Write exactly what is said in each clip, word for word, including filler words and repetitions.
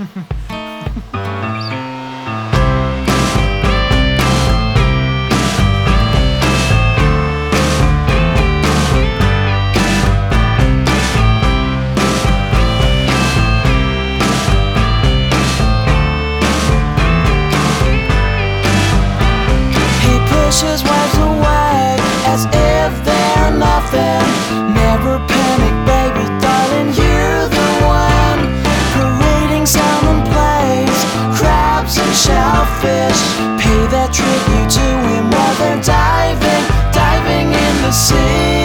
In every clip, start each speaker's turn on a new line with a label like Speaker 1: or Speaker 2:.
Speaker 1: Pushes wives away as if they're nothing. Never panic, baby, darling, you're the one. Parading salmon plays, crabs and shellfish. Pay their tribute to him while they're diving, diving in the sea.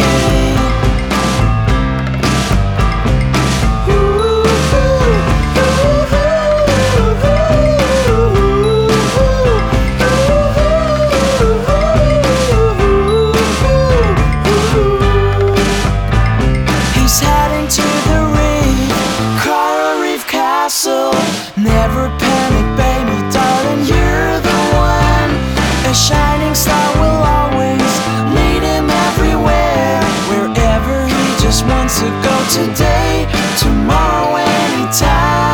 Speaker 1: Never panic, baby, darling, you're the one. A shining star will always lead him everywhere. Wherever he just wants to go, today, tomorrow, anytime.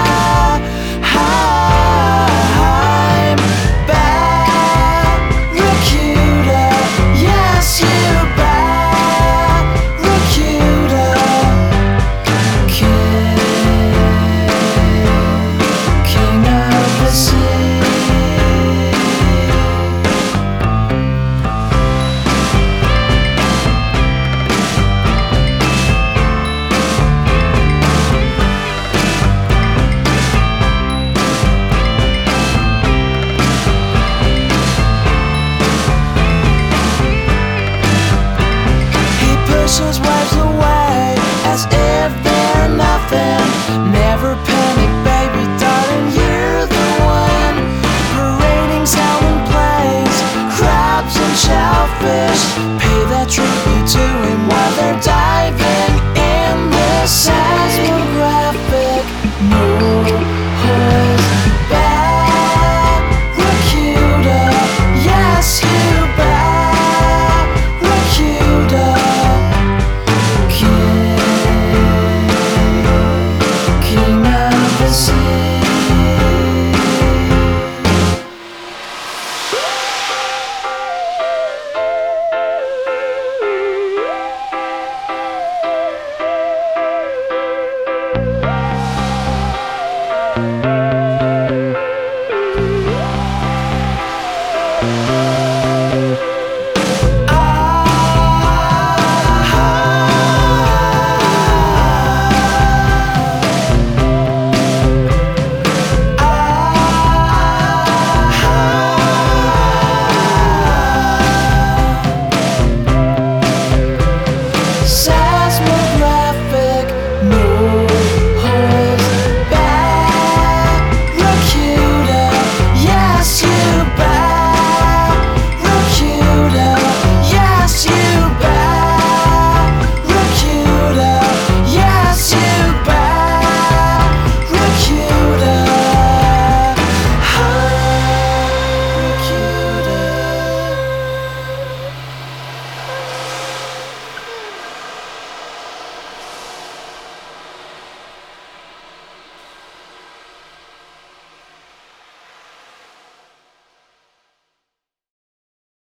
Speaker 1: Barracuda, yes, you Barracuda. King pushes wives away as if they're nothing. Never panic, baby, darling, you're the one. Parading salmon plays, crabs and shellfish.